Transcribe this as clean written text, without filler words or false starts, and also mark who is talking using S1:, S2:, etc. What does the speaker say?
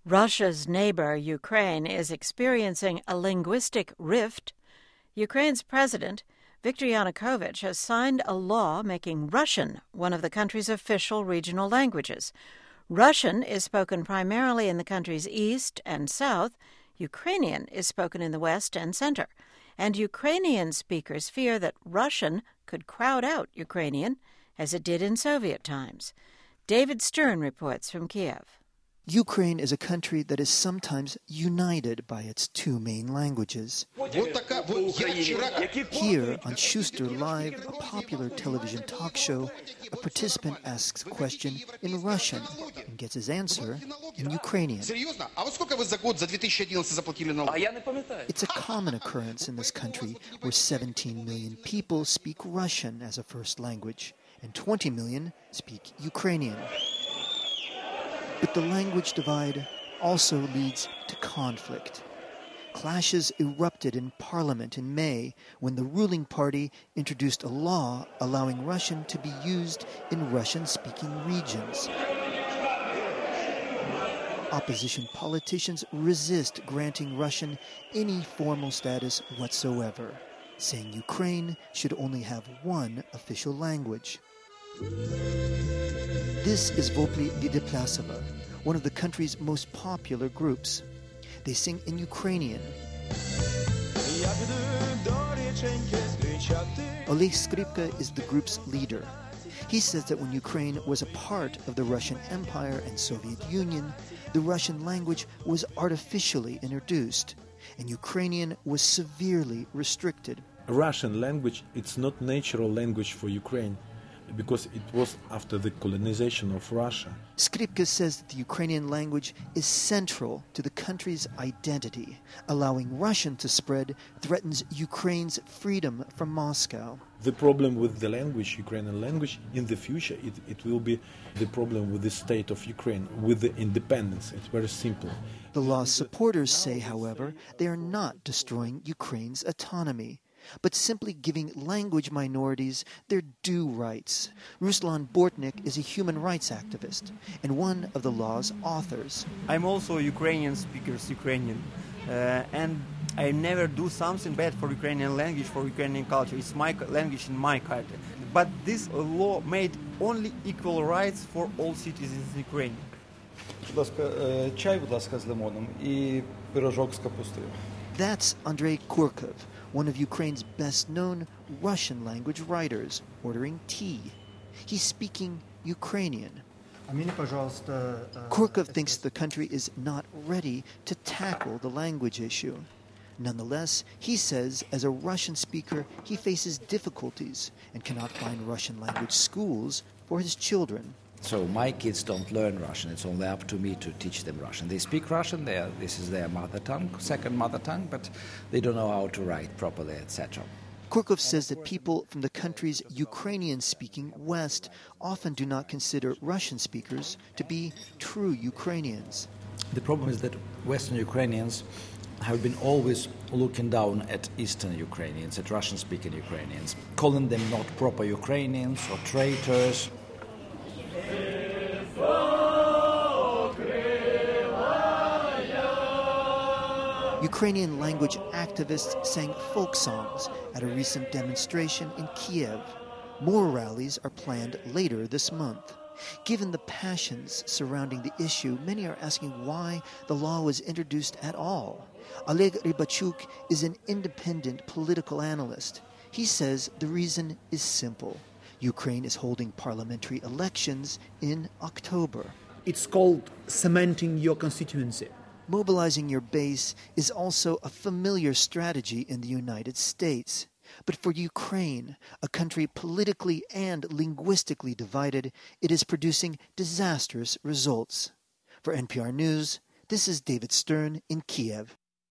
S1: Russia's neighbor, Ukraine, is experiencing a linguistic rift. Ukraine's president, Viktor Yanukovych, has signed a law making Russian one of the country's official regional languages. Russian is spoken primarily in the country's east and south. Ukrainian is spoken in the west and center. And Ukrainian speakers fear that Russian could crowd out Ukrainian, as it did in Soviet times. David Stern reports from Kiev.
S2: Ukraine is a country that is sometimes united by its two main languages. Here on Schuster Live, a popular television talk show, a participant asks a question in Russian and gets his answer in Ukrainian. It's a common occurrence in this country where 17 million people speak Russian as a first language and 20 million speak Ukrainian. But the language divide also leads to conflict. Clashes erupted in Parliament in May when the ruling party introduced a law allowing Russian to be used in Russian-speaking regions. Opposition politicians resist granting Russian any formal status whatsoever, saying Ukraine should only have one official language. This is Vopli Videplasova, one of the country's most popular groups. They sing in Ukrainian. Oleg Skripka is the group's leader. He says that when Ukraine was a part of the Russian Empire and Soviet Union, the Russian language was artificially introduced, and Ukrainian was severely restricted.
S3: Russian language, it's not natural language for Ukraine, because it was after the colonization of Russia.
S2: Skripka says that the Ukrainian language is central to the country's identity. Allowing Russian to spread threatens Ukraine's freedom from Moscow.
S3: The problem with the language, Ukrainian language, in the future, it will be the problem with the state of Ukraine, with the independence. It's very simple.
S2: The law's supporters say, however, they are not destroying Ukraine's autonomy, but simply giving language minorities their due rights. Ruslan Bortnik is a human rights activist and one of the law's authors.
S4: I'm also Ukrainian speakers, Ukrainian, and I never do something bad for Ukrainian language, for Ukrainian culture. It's my language in my culture. But this law made only equal rights for all citizens in Ukraine.
S5: Будь ласка, чай, будь ласка, з лимоном і пирожок з капустою.
S2: That's Andrei Kurkov, one of Ukraine's best-known Russian-language writers, ordering tea. He's speaking Ukrainian. Kurkov thinks the country is not ready to tackle the language issue. Nonetheless, he says as a Russian speaker, he faces difficulties and cannot find Russian-language schools for his children.
S6: So my kids don't learn Russian. It's only up to me to teach them Russian. They speak Russian. This is their mother tongue, second mother tongue, but they don't know how to write properly, etc.
S2: Kurkov says that people from the country's Ukrainian-speaking West often do not consider Russian speakers to be true Ukrainians.
S6: The problem is that Western Ukrainians have been always looking down at Eastern Ukrainians, at Russian-speaking Ukrainians, calling them not proper Ukrainians or traitors.
S2: Ukrainian language activists sang folk songs at a recent demonstration in Kiev. More rallies are planned later this month. Given the passions surrounding the issue, many are asking why the law was introduced at all. Oleg Rybachuk is an independent political analyst. He says the reason is simple. Ukraine is holding parliamentary elections in October.
S7: It's called cementing your constituency.
S2: Mobilizing your base is also a familiar strategy in the United States. But for Ukraine, a country politically and linguistically divided, it is producing disastrous results. For NPR News, this is David Stern in Kiev.